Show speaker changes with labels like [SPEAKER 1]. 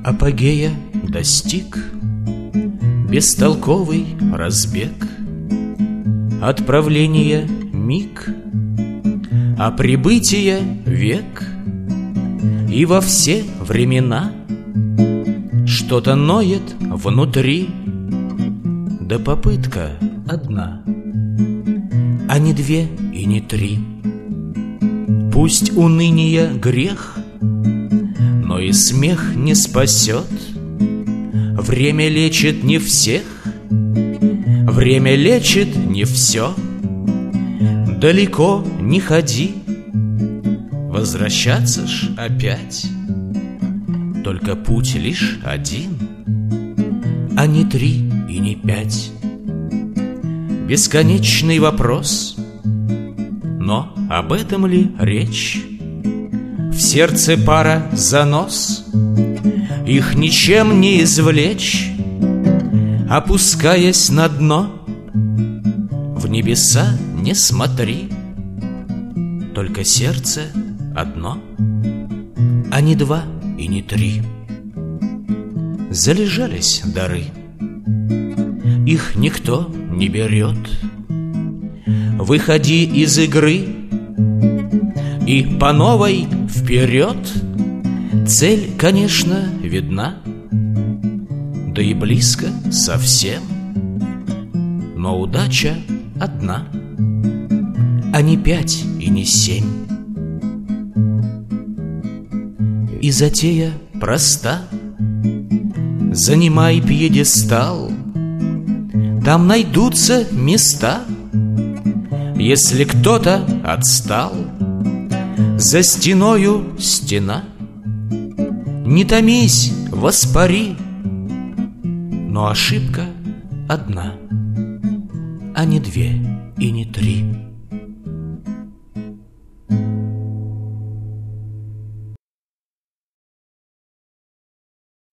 [SPEAKER 1] Апогея достиг бестолковый разбег, отправление миг, а прибытие век. И во все времена что-то ноет внутри, да попытка одна, а не две и не три. Пусть уныние грех, но и смех не спасет. Время лечит не всех, время лечит не все. Далеко не ходи, возвращаться ж опять. Только путь лишь один, а не 3 и не 5. Бесконечный вопрос, но об этом ли речь? В сердце пара занос, их ничем не извлечь. Опускаясь на дно, в небеса не смотри. Только сердце одно, а не 2 и не 3. Залежались дары, их никто не берет. Выходи из игры и по новой вперед. Цель, конечно, видна, да и близко совсем. Но удача одна, а не 5 и не 7. И затея проста: занимай пьедестал, там найдутся места. Если кто-то отстал, за стеною стена. Не томись, воспари, но ошибка одна, а не 2 и не 3.